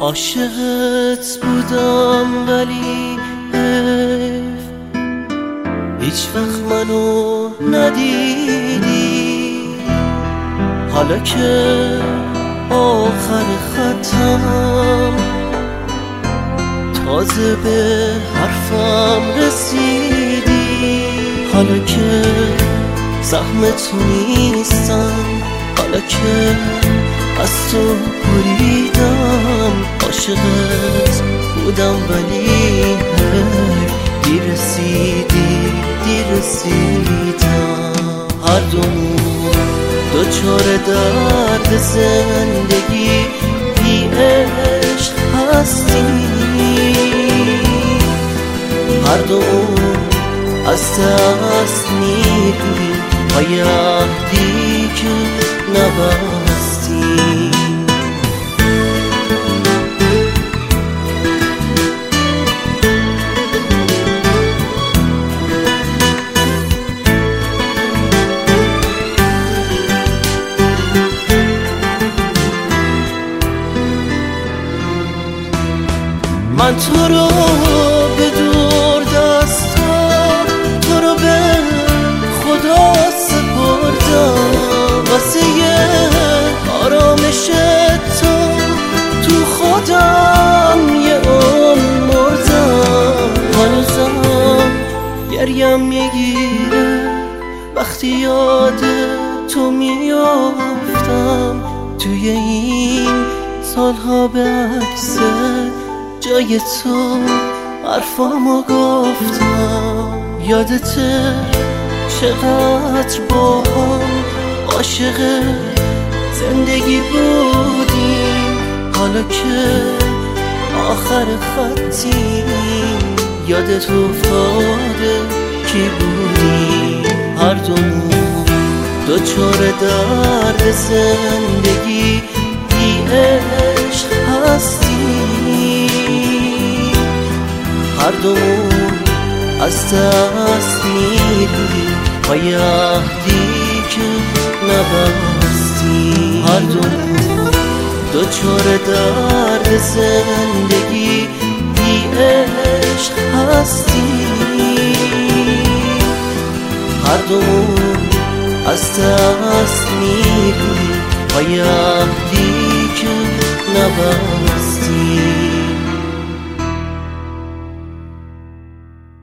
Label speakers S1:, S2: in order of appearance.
S1: عاشقت بودم ولی هیچ وقت منو ندیدی. حالا که آخر خطم تازه به حرفم رسیدی. حالا که زحمت نیستم، حالا که از تو بریدم. عاشقت بودم ولی دیر رسیدم. هر دومون دچار درد زندگی بی عشق هستیم. هر دومون از دست میریم پای عهدی که نبستیم. من تو رو به دور دستم، تو رو به خدا سپردم. واسه آرامش تو خودم یه عمر مردم. هنوزم گریم میگیره وقتی یاد تو میافتم. توی این سالها به عکس جای تو حرفامو گفتم. یادته چقدر با هم عاشق زندگی بودیم. حالا که آخر خطیم یادت افتاده کی بودیم. هر دومون دچار درد زندگی بی عشق هستیم. هر دومون از دست میریم پای عهدی که نبستیم. هر دومون دچار درد زندگی بی عشق هستیم. هر دومون از دست میریم پای عهدی که نبستیم.